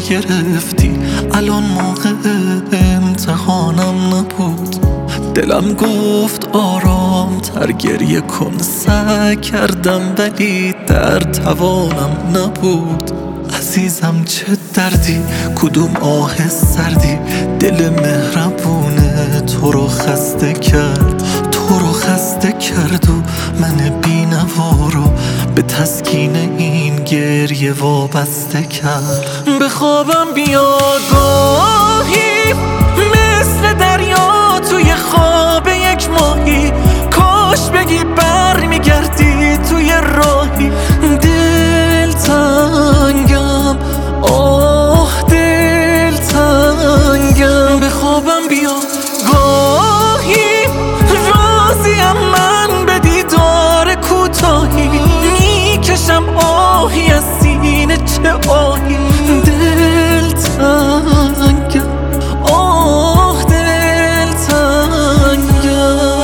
گرفتی. الان موقع امتحانم نبود، دلم گفت آرام تر گریه کن. سعی کردم ولی در توانم نبود. عزیزم چه دردی، کدوم آه سردی، دل مهربونه تو رو خسته کرد. تو رو خسته کرد و من بی‌نوا رو به تسکین این گریه وابسته کرد. به خوابم بیاد گاهی مثل دریا توی خواب یک ماهی، کاش بگی بر میگردی توی راهی. دل تنگم، آه دل تنگم. به خوابم بیا گاهی راضیم من به دیدار کوتاهی، میکشم آهی از سینه چه آهی. دل تنگم، آه دل تنگم.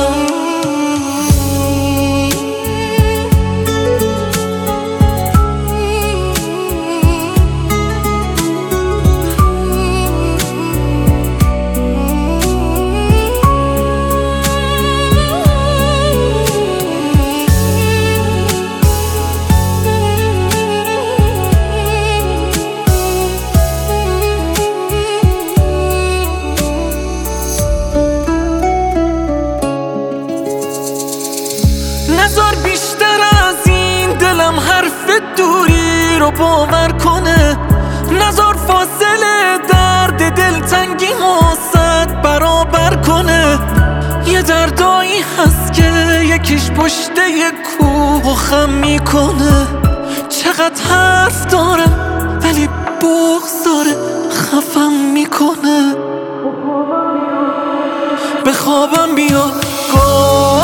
نذار بیشتر از این دلم حرف دوری رو باور کنه. نذار فاصله درد دلتنگی صد برابر کنه. یه دردایی هست که یکیش پشته یه کوه خم میکنه. چقدر حرف دارم ولی بغض داره خفم میکنه. به خوابم بیا